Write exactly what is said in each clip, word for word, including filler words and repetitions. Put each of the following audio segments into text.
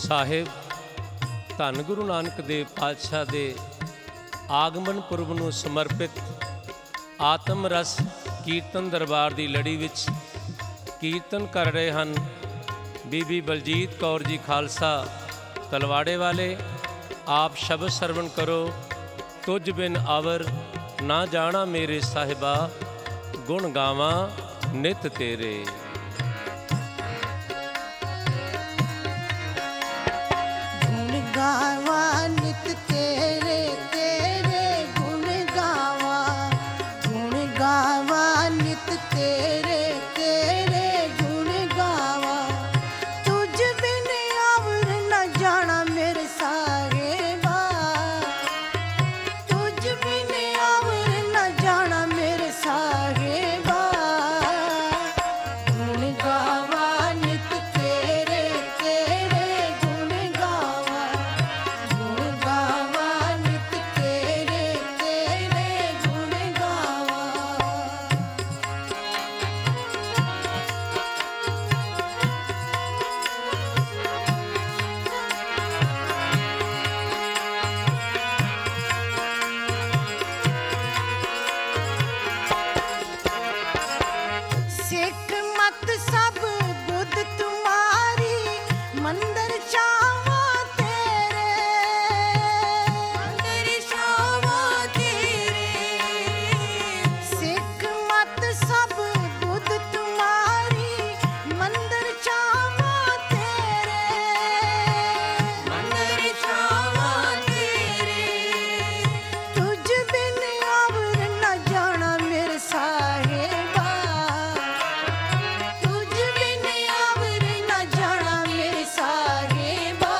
ਸਾਹਿਬ ਧੰਨ ਗੁਰੂ ਨਾਨਕ ਦੇਵ ਪਾਤਸ਼ਾਹ ਦੇ ਆਗਮਨ ਪੁਰਬ ਨੂੰ ਸਮਰਪਿਤ ਆਤਮ ਰਸ ਕੀਰਤਨ ਦਰਬਾਰ ਦੀ ਲੜੀ ਵਿੱਚ ਕੀਰਤਨ ਕਰ ਰਹੇ ਹਨ ਬੀਬੀ ਬਲਜੀਤ ਕੌਰ ਜੀ ਖਾਲਸਾ ਤਲਵਾੜੇ ਵਾਲੇ। ਆਪ ਸ਼ਬਦ ਸਰਵਣ ਕਰੋ। ਤੁਝ ਬਿਨ ਆਵਰ ਨਾ ਜਾਣਾ ਮੇਰੇ ਸਾਹਿਬਾ, ਗੁਣ ਗਾਵਾਂ ਨਿਤ ਤੇਰੇ। गुण गावा नित तेरे तेरे गुण गावा, गुण गावा नित तेरे तेरे गुण गावा। तुझ बिन आवर न जाना मेरे साहेबा, तुझ बिन आवर न जाना मेरे साहेबा। गुण गावा नित तेरे तेरे गुण गावा, गुण गावा नित तेरे तेरे गुण गावा। सिख मत सब बुध तुम्हारी, मंदिर चावा तेरे, मंदिर चावा तेरे। सिख मत सब बुध तुम्हारी, मंदिर चावा तेरे, मंदिर चावा तेरे। तुझ बिन आवर न जाना मेरे साहेबा, तुझ बिन आवर न जाना मेरे साहेबा।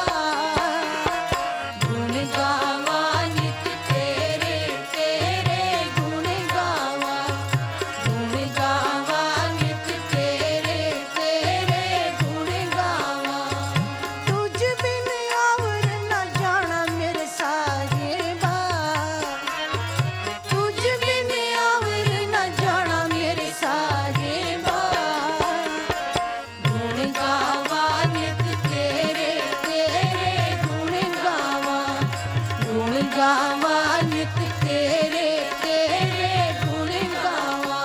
गुण गावा नित तेरे तेरे गुण गावा, गुण गावा नित तेरे तेरे गुण गावा। तुझ बिन आवर न जाना मेरे साहेबा, तुझ बिन आवर न जाना मेरे साहेबा। गुण गावा नित तेरे तेरे गुण गावा, गुण गावा नित तेरे तेरे गुण गावा।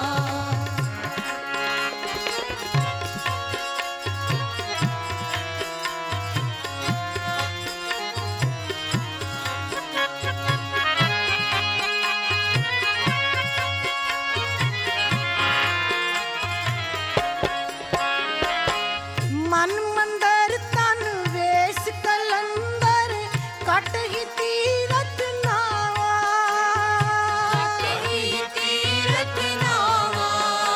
मन मंदर तन वेश कलंदर, कट ही तीरथ नावा, कट ही तीरथ नावा।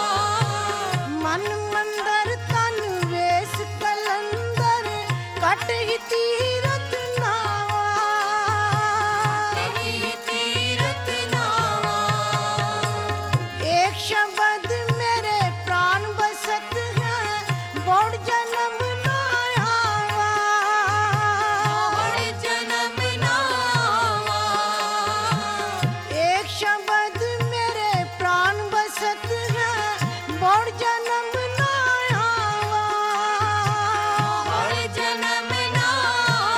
मन मंदर तन वेश कलंदर, कट ही तीरथ नावा, कट ही तीरथ नावा। एक शब्द मेरे प्राण बसत है, बौड़ जन्म ना आवा, बौड़ जन्म ना आवा। एक शब्द मेरे प्राण बसत है, बौड़ जन्म ना आवा, बौड़ जन्म ना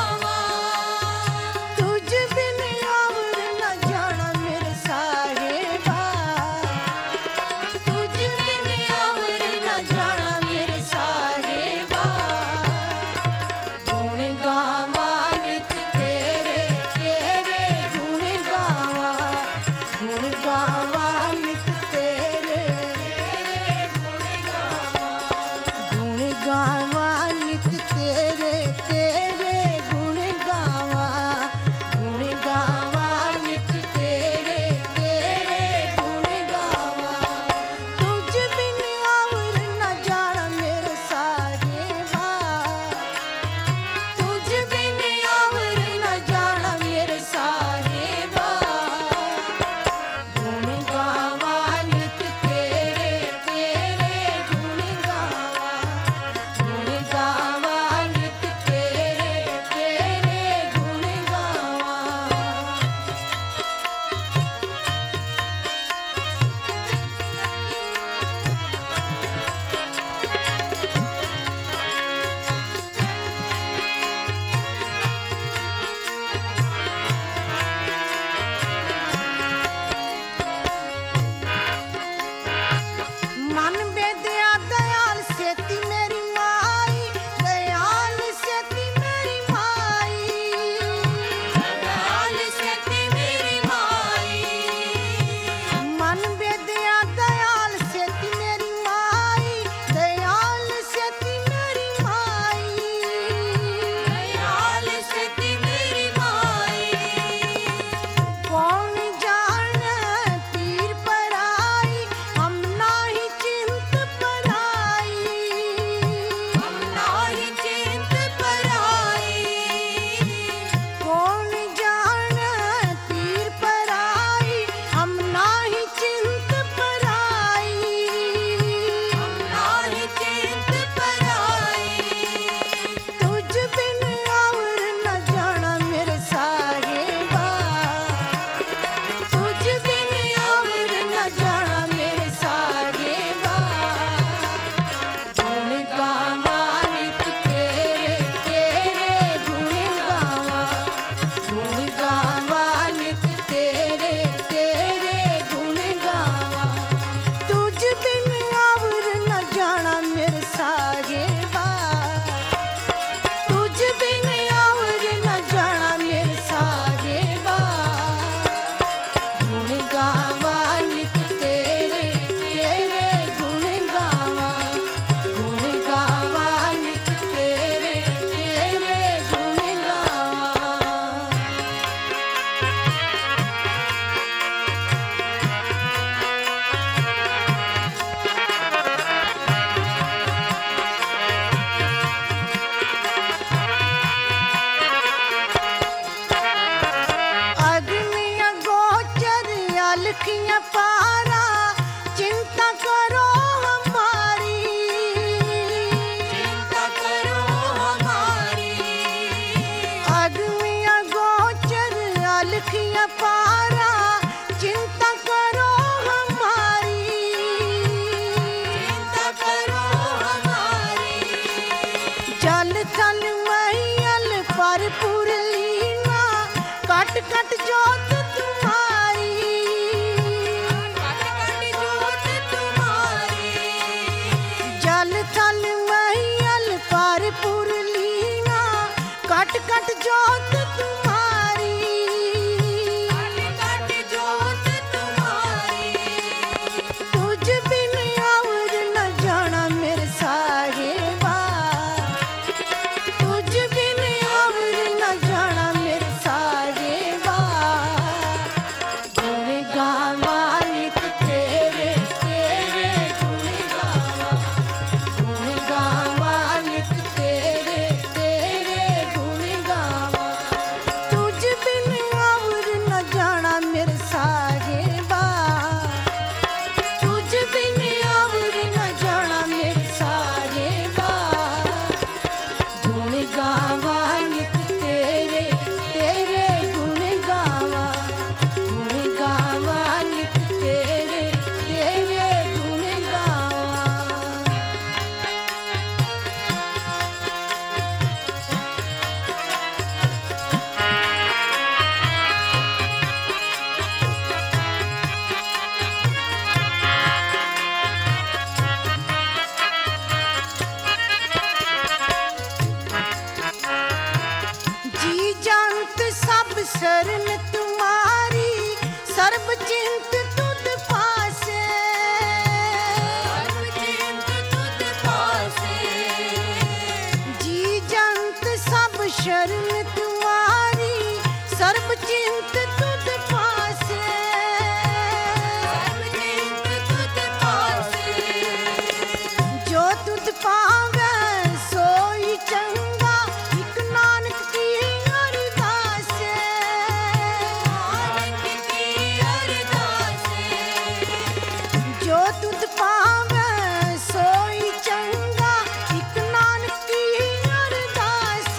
जल थल मैयल पर पुरलीना कट कट जोत तुम्हारी कट कट जोत तुम्हारी जल थल मैयल पर पुरलीना कट कट जोत तुम्हारी कट कट जोत तुम्हारी तुझ बिन और न जाना मेरे साहेबा तुझ बिन और न जाना मेरे साहेबा गुण गावा नित तेरे तेरे गुण गावा गुण गावा नित तेरे तेरे गुण गावा तुझ बिन और न जाना मेरे साहेबा तुझ बिन और न जाना मेरे साहेबा गुण गावा नित तेरे तेरे गुण गावा गुण गावा नित तेरे तेरे गुण गावा जी जानत सब शरण तुम्हारी सर्व चिंत तुद पासे सर्व चिंत तुद पासे जी जानत सब शरण तुम्हारी सर्व चिंत तुद पासे सर्व चिंत तुद पासे जो तुद पावे सोई चंगा इक नानक की अरदास नानक की अरदास जो तुद पावे सोई चंगा इक नानक की अरदास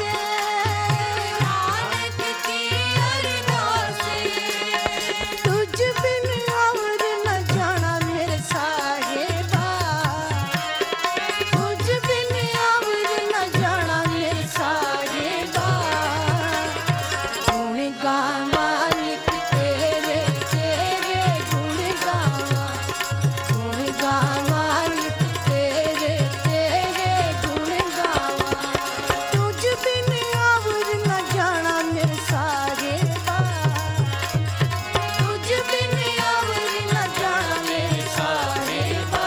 नानक की अरदास तुझ बिन और न जाना मेरे साहेबा तुझ बिन और न जाना मेरे साहेबा गुण गावा नित तेरे तेरे गुण गावा गुण गावा नित तेरे तेरे गुण गावा तुझ बिन और न जाना मेरे साहेबा तुझ बिन और न जाना मेरे साहेबा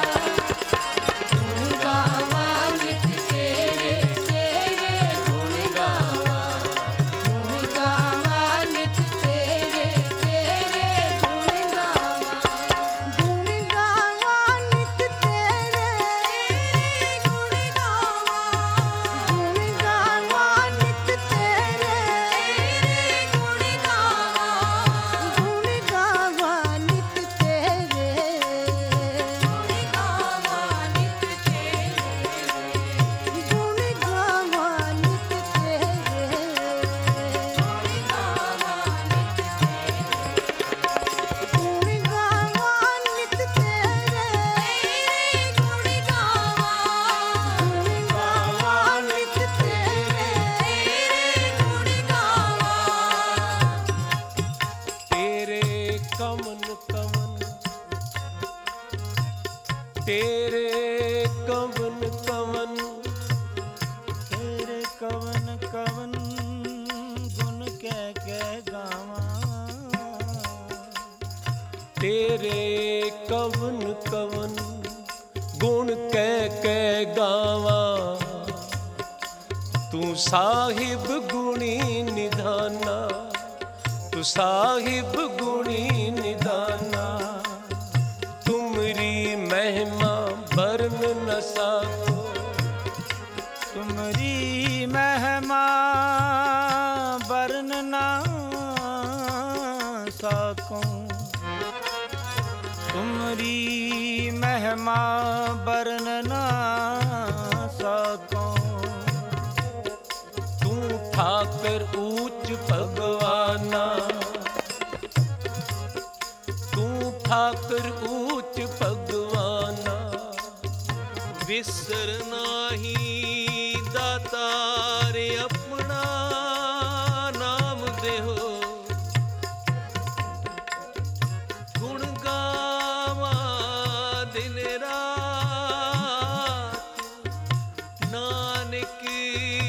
गुण गावा नित तेरे तेरे गुण गावा गुण गावा नित तेरे तेरे गुण गावा गुण गावा नित तेरे गुण गावा गुण गावा नित तेरे गुण गावा गुण गावा नित तेरे गुण गावा नित तेरे गुण गावा नित तेरे गुण गावा नित तेरे गुण गावा गुण गावा नित तेरे गुण गावा तेरे कमन कमन तेरे कमन कमन तेरे कवन कवन गुण कह के गावा तेरे कवन कवन गुण कह के गावा तू साहिब गुणी निधाना तू साहिब गुणी निधाना तुमरी महिमा बरन न साको तुमरी महिमा बरन ना सकूं तुमरी महिमा बरन ना सकूं तू ठाकर ऊंच भगवाना तू ठाकर ऊंच भगवाना विसर नाही दा एक